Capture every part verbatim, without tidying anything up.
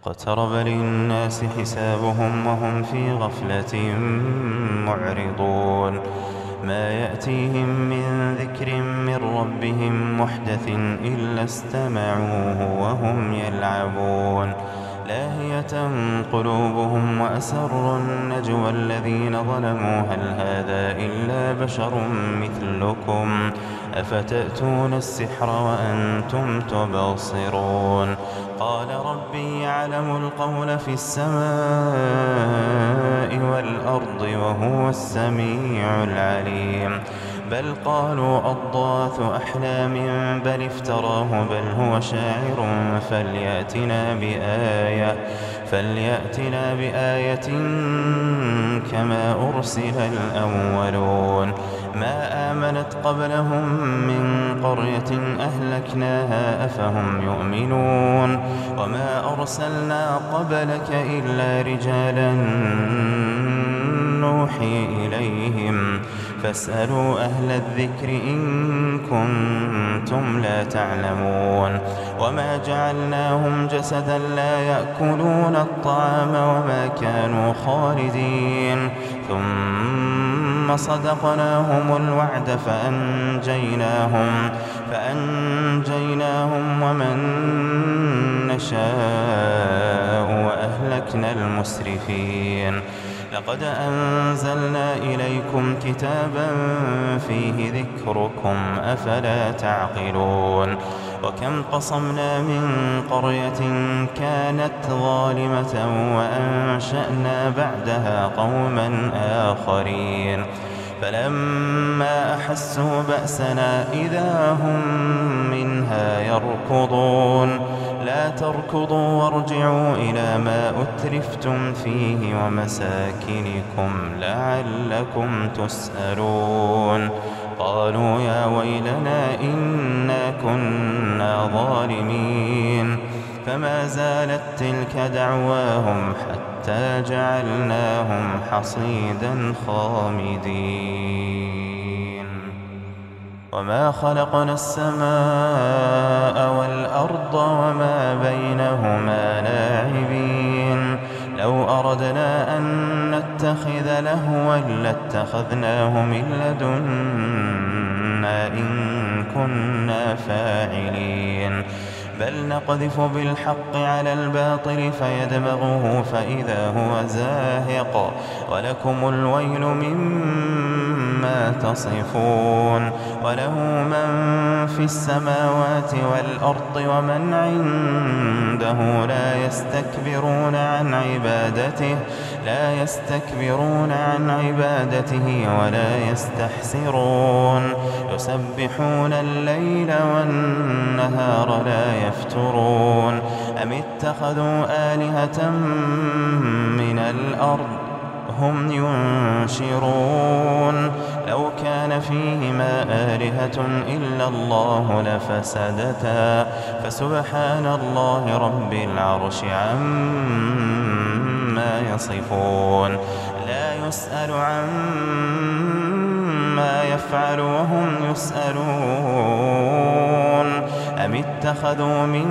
اقترب للناس حسابهم وهم في غفلة معرضون ما يأتيهم من ذكر من ربهم محدث إلا استمعوه وهم يلعبون لاهية قلوبهم وأسروا النجوى الذين ظلموا هل هذا إلا بشر مثلكم أفتأتون السحر وأنتم تبصرون قال ربي يعلم القول في السماء والأرض وهو السميع العليم بل قالوا أضغاث أحلام بل افتراه بل هو شاعر فليأتنا بآية فليأتنا بآية كما أرسل الأولون ما آمنت قبلهم من قرية أهلكناها أفهم يؤمنون وما أرسلنا قبلك إلا رجالا نوحي إليهم فاسألوا أهل الذكر إن كنتم لا تعلمون وما جعلناهم جسدا لا يأكلون الطعام وما كانوا خالدين ثم صدقناهم الوعد فأنجيناهم فأنجيناهم ومن نشاء وأهلكنا المسرفين لقد أنزلنا إليكم كتابا فيه ذكركم أفلا تعقلون وكم قصمنا من قرية كانت ظالمة وأنشأنا بعدها قوما آخرين فلما أحسوا بأسنا إذا هم منها يركضون لا تركضوا وارجعوا إلى ما أترفتم فيه ومساكنكم لعلكم تسألون قالوا يا ويلنا إنا كنا ظالمين فما زالت تلك دعواهم حتى جعلناهم حصيدا خامدين وما خلقنا السماء والأرض وما بينهما لاعبين لو أردنا أن نتخذ لهوا لاتخذناه من لدنا إن كنا فاعلين بل نقذف بالحق على الباطل فيدمغه فإذا هو زاهق ولكم الويل مما تصفون وله من في السماوات والأرض ومن عنده لا يستكبرون عن عبادته لا يستكبرون عن عبادته ولا يستحسرون يسبحون الليل والنهار لا يفترون أم اتخذوا آلهة من الأرض هم ينشرون لو كان فيهما آلهة إلا الله لفسدتا فسبحان الله رب العرش عما يصفون لا يسأل عما يفعل وهم يسألون أم اتخذوا من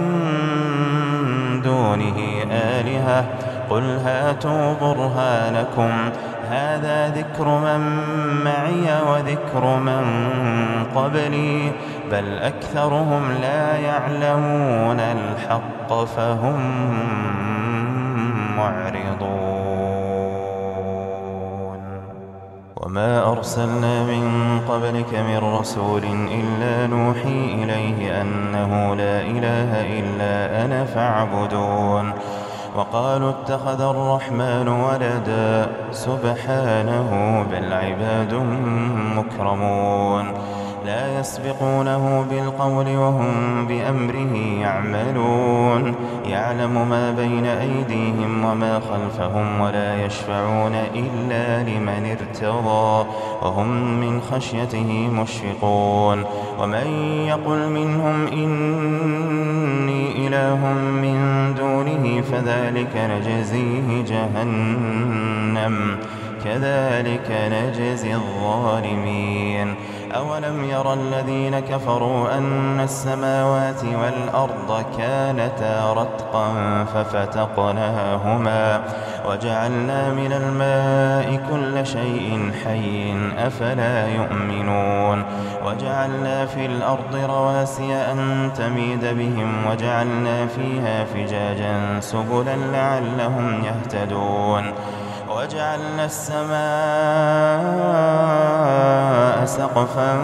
دونه آلهة قل هاتوا برهانكم هذا ذكر من معي وذكر من قبلي بل أكثرهم لا يعلمون الحق فهم معرضون وما أرسلنا من قبلك من رسول إلا نوحي إليه أنه لا إله إلا أنا فاعبدون وقالوا اتخذ الرحمن ولدا سبحانه بل عباد مكرمون لا يسبقونه بالقول وهم بأمره يعملون يعلم ما بين أيديهم وما خلفهم ولا يشفعون إلا لمن ارتضى وهم من خشيته مشفقون ومن يقل منهم إني إله من دونه فذلك نجزيه جهنم كذلك نجزي الظالمين أولم ير الذين كفروا أن السماوات والأرض كانتا رتقا ففتقناهما وجعلنا من الماء كل شيء حي أفلا يؤمنون وجعلنا في الأرض رواسي أن تميد بهم وجعلنا فيها فجاجا سبلا لعلهم يهتدون وجعلنا السماء سقفا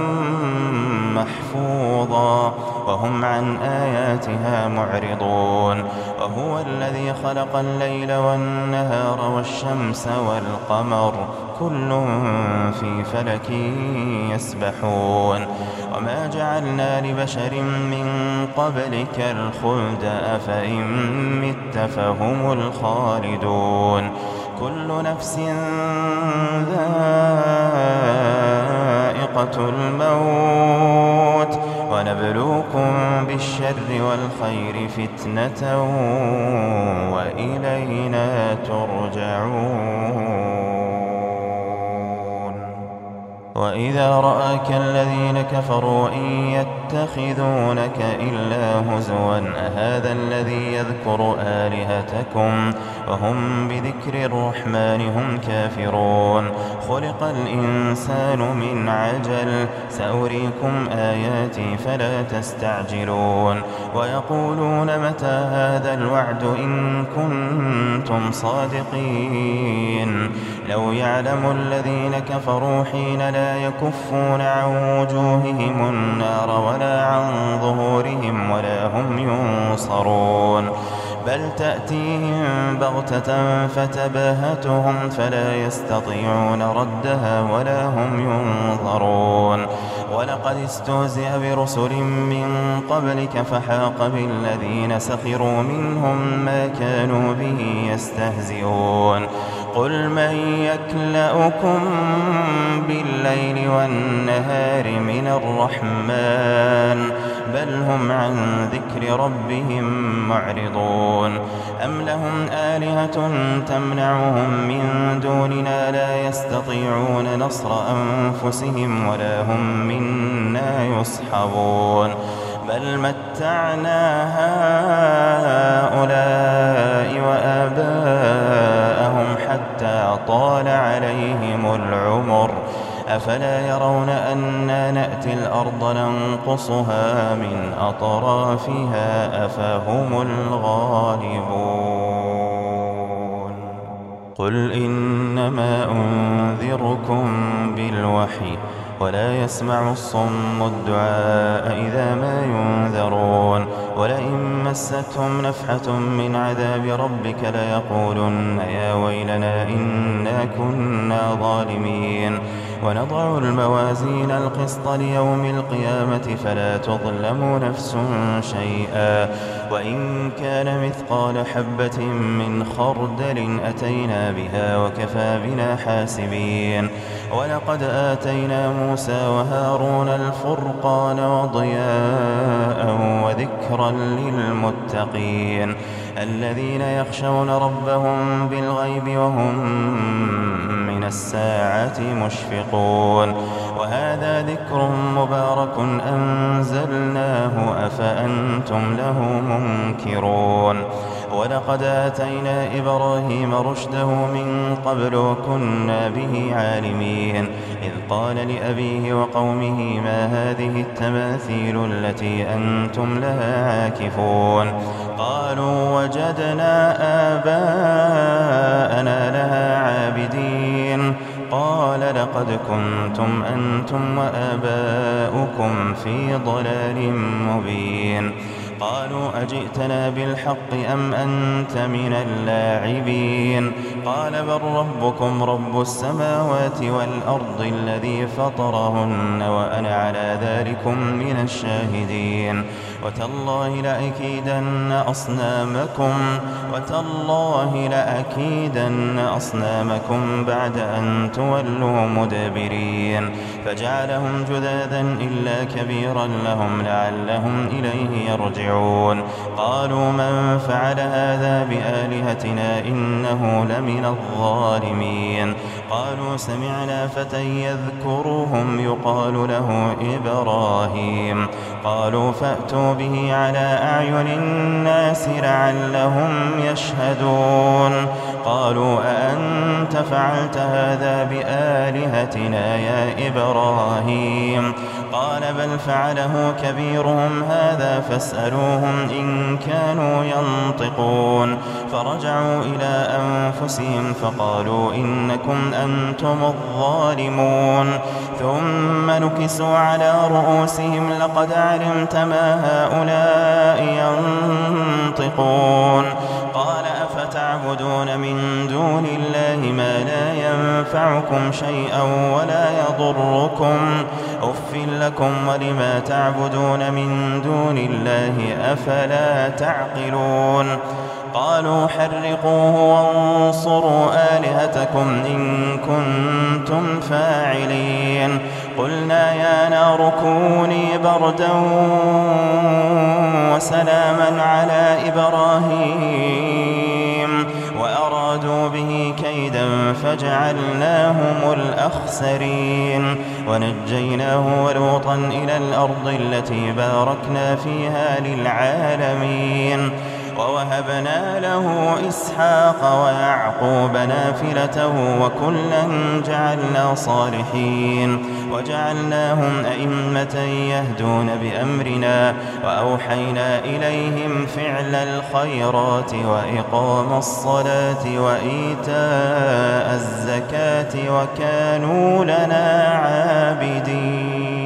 محفوظا وهم عن آياتها معرضون وهو الذي خلق الليل والنهار والشمس والقمر كل في فلك يسبحون وما جعلنا لبشر من قبلك الخلد أفإن مت فهم الخالدون كل نفس ذائقة الموت ونبلوكم بالشر والخير فتنة وإلينا ترجعون وإذا رآك الذين كفروا إن يتخذونك إلا هزوا أهذا الذي يذكر آلهتكم وهم بذكر الرحمن هم كافرون خلق الإنسان من عجل سأريكم آياتي فلا تستعجلون ويقولون متى هذا الوعد إن كنتم صادقين لو يعلم الذين كفروا حين لا يكفون عن وجوههم النار ولا عن ظهورهم ولا هم ينصرون بل تأتيهم بغتة فتباهتهم فلا يستطيعون ردها ولا هم ينظرون ولقد استهزئ برسل من قبلك فحاق بالذين سخروا منهم ما كانوا به يستهزئون قل من يكلؤكم بالليل والنهار من الرحمن بل هم عن ذكر ربهم معرضون أم لهم آلهة تمنعهم من دوننا لا يستطيعون نصر أنفسهم ولا هم منا يصحبون بل متعنا هؤلاء وآباءهم حتى طال عليهم العمر أفلا يرون أنا نأتي الأرض ننقصها من أطرافها أفهم الغالبون قل إنما أنذركم بالوحي ولا يسمع الصم الدعاء إذا ما ينذرون ولئن مستهم نفحة من عذاب ربك ليقولن يا ويلنا إنا كنا ظالمين ونضع الموازين القسط ليوم القيامة فلا تظلم نفس شيئا وإن كان مثقال حبة من خردل أتينا بها وكفى بنا حاسبين ولقد آتينا موسى وهارون الفرقان وضياء وذكرا للمتقين الذين يخشون ربهم بالغيب وهم من الساعة مشفقون وهذا ذكر مبارك أنزلناه أفأنتم له منكرون ولقد آتينا إبراهيم رشده من قبل وكنا به عالمين إذ قال لأبيه وقومه ما هذه التماثيل التي أنتم لها عاكفون قالوا وجدنا آباءنا لها عابدين قال لقد كنتم أنتم وآباؤكم في ضلال مبين قالوا أجئتنا بالحق أم أنت من اللاعبين قال بل ربكم رب السماوات والأرض الذي فطرهن وأنا على ذلكم من الشاهدين وتالله لأكيدن أصنامكم وتالله لأكيدن أصنامكم بعد أن تولوا مدبرين فجعلهم جذاذا إلا كبيرا لهم لعلهم إليه يرجعون يرجعون قالوا من فعل هذا بآلهتنا إنه لمن الظالمين قالوا سمعنا فتى يذكرهم يقال له إبراهيم قالوا فأتوا به على أعين الناس لعلهم يشهدون قالوا أأنت فعلت هذا بآلهتنا يا إبراهيم قال بل فعله كبيرهم هذا فاسألوهم إن كانوا ينطقون فرجعوا إلى أنفسهم فقالوا إنكم أنتم الظالمون ثم نكسوا على رؤوسهم لقد علمت ما هؤلاء ينطقون قال أفتعبدون من دون الله ما لا ينفعكم شيئا ولا يضركم أف لكم ولما تعبدون من دون الله أفلا تعقلون قالوا حرقوه وانصروا آلهتكم إن كنتم فاعلين قلنا يا نار كوني بردا وسلاما على إبراهيم وأرادوا به كيدا فجعلناهم الأخسرين ونجيناه ولوطا إلى الأرض التي باركنا فيها للعالمين ووهبنا له إسحاق ويعقوب نافلة وكلا جعلنا صالحين وجعلناهم أئمة يهدون بأمرنا وأوحينا إليهم فعل الخيرات وإقام الصلاة وإيتاء الزكاة وكانوا لنا عابدين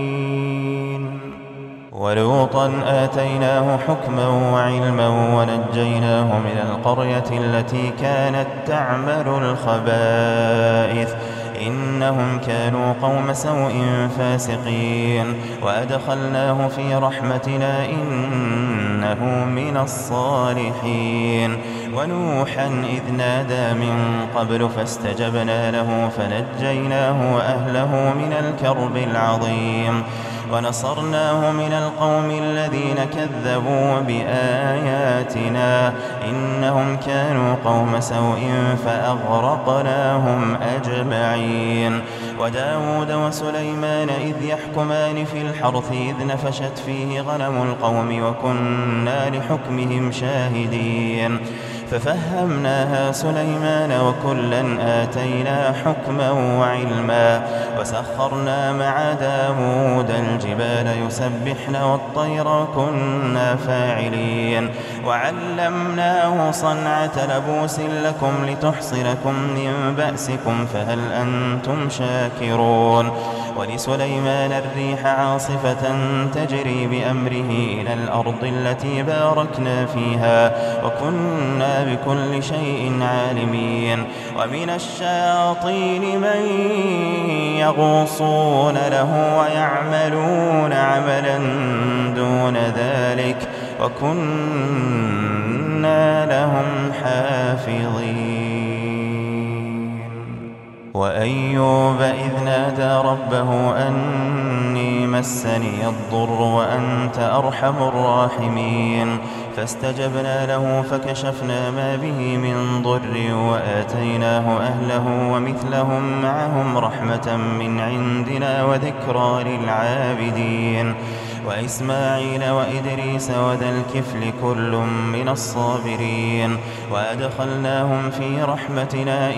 ولوطا آتيناه حكما وعلما ونجيناه من القرية التي كانت تعمل الخبائث إنهم كانوا قوم سوء فاسقين وأدخلناه في رحمتنا إنه من الصالحين ونوحا إذ نادى من قبل فاستجبنا له فنجيناه وأهله من الكرب العظيم ونصرناه من القوم الذين كذبوا بآياتنا إنهم كانوا قوم سوء فأغرقناهم أجمعين وداود وسليمان إذ يحكمان في الحرث إذ نفشت فيه غنم القوم وكنا لحكمهم شاهدين ففهمناها سليمان وكلا آتينا حكما وعلما وسخرنا مع داود الجبال يسبحن والطير كنا فاعلين وعلمناه صنعة لبوس لكم لتحصنكم من بأسكم فهل أنتم شاكرون ولسليمان الريح عاصفة تجري بأمره إلى الأرض التي باركنا فيها وكنا بكل شيء عالمين ومن الشياطين من يغوصون له ويعملون عملا دون ذلك وكنا لهم حافظين وأيوب إذ نادى ربه أني مسني الضر وأنت أرحم الراحمين فاستجبنا له فكشفنا ما به من ضر وآتيناه أهله ومثلهم معهم رحمة من عندنا وذكرى للعابدين وإسماعيل وإدريس وذا الكفل كل من الصابرين وأدخلناهم في رحمتنا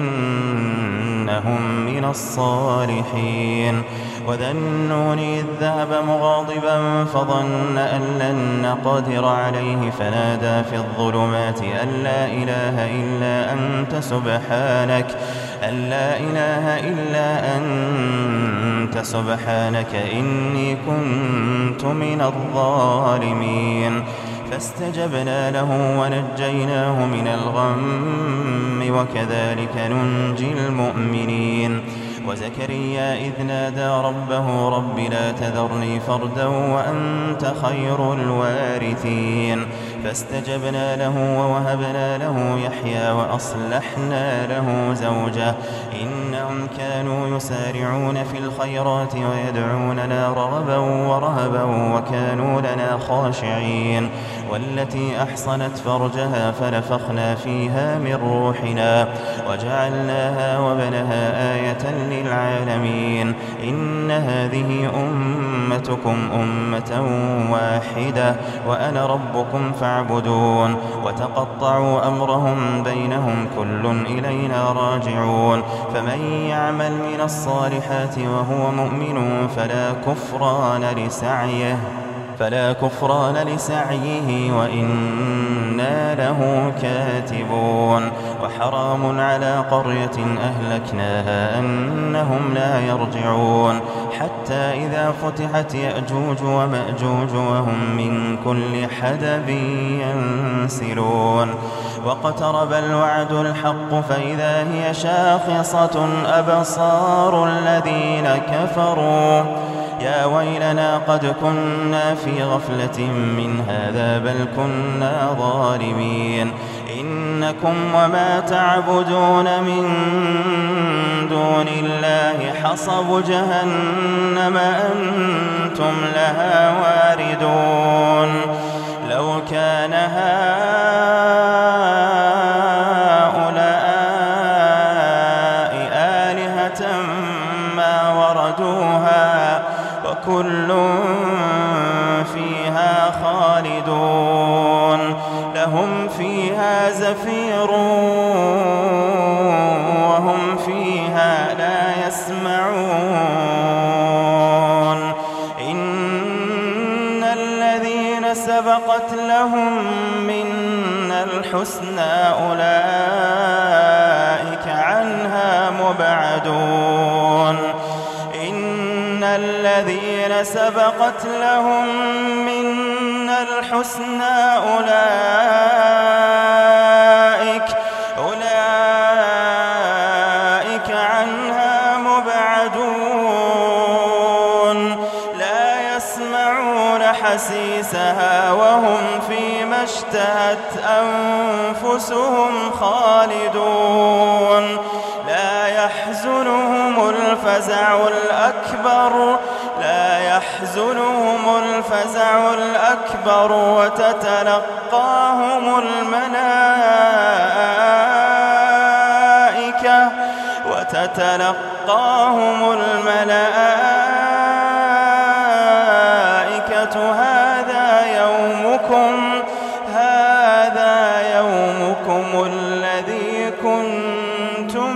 إنهم من الصالحين وذا النون إذ ذهب مغاضبا فظن أن لن نقدر عليه فنادى في الظلمات أن لا إله إلا أنت سبحانك أن لا إله إلا أنت سبحانك إني كنت من الظالمين فاستجبنا له ونجيناه من الغم وكذلك ننجي المؤمنين وزكريا إذ نادى ربه رب لا تذرني فردا وأنت خير الوارثين فاستجبنا له ووهبنا له يحيى وأصلحنا له زوجه إنهم كانوا يسارعون في الخيرات ويدعوننا رغبا ورهبا وكانوا لنا خاشعين والتي أحصنت فرجها فنفخنا فيها من روحنا وجعلناها وابنها آية للعالمين إن هذه أمتكم أمة واحدة وأنا ربكم فاعبدون وتقطعوا أمرهم بينهم كل إلينا راجعون فمن يعمل من الصالحات وهو مؤمن فلا كفران لسعيه فلا كفران لسعيه وإنا له كاتبون وحرام على قرية أهلكناها أنهم لا يرجعون حتى إذا فتحت يأجوج ومأجوج وهم من كل حدب ينسلون واقترب الوعد الحق فإذا هي شاخصة أبصار الذين كفروا يا ويلنا قد كنا في غفلة من هذا بل كنا ظالمين إنكم وما تعبدون من دون الله حصب جهنم أنتم لها واردون لو كان هؤلاء آلهة ما وردوها وكل فيها خالدون لهم فيها زفير وهم فيها لا يسمعون إن الذين سبقت لهم منا الحسنى أولئك عنها مبعدون الذين سبقت لهم منا الحسنى أولئك أولئك عنها مبعدون لا يسمعون حسيسها وهم فيما اشتهت أنفسهم خالدون لا يحزنهم الفزع الأكبر لا يحزنهم الفزع الأكبر وتتلقاهم الملائكة وتتلقاهم الملائكة هذا يومكم هذا يومكم الذي كنتم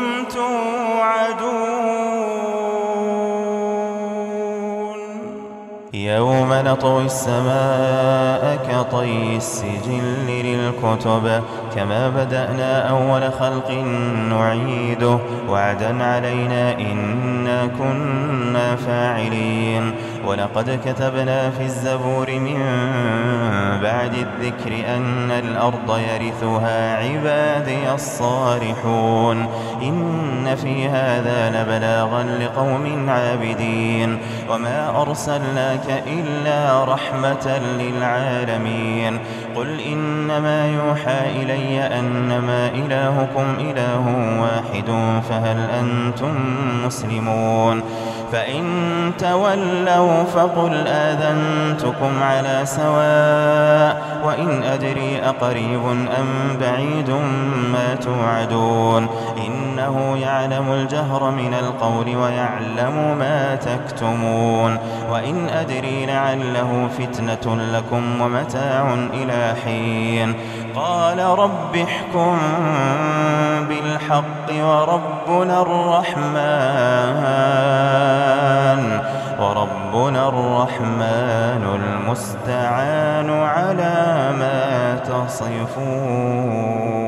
توعدون يوم نطوي السماء كطي السجل للكتب كما بدأنا أول خلق نعيده وعدا علينا إنا كنا فاعلين ولقد كتبنا في الزبور من بعد الذكر أن الأرض يرثها عبادي الصالحون إن في هذا لبلاغا لقوم عابدين وما أرسلناك إلا رحمة للعالمين قل إنما يوحى إلي أنما إلهكم إله واحد فهل أنتم مسلمون فإن تولوا فقل آذنتكم على سواء وإن أدري أقريب أم بعيد ما توعدون إنه يعلم الجهر من القول ويعلم ما تكتمون وإن أدري لعله فتنة لكم ومتاع إلى حين قال رب احكم بالحق وربنا الرحمن وربنا الرحمن المستعان على ما تصفون.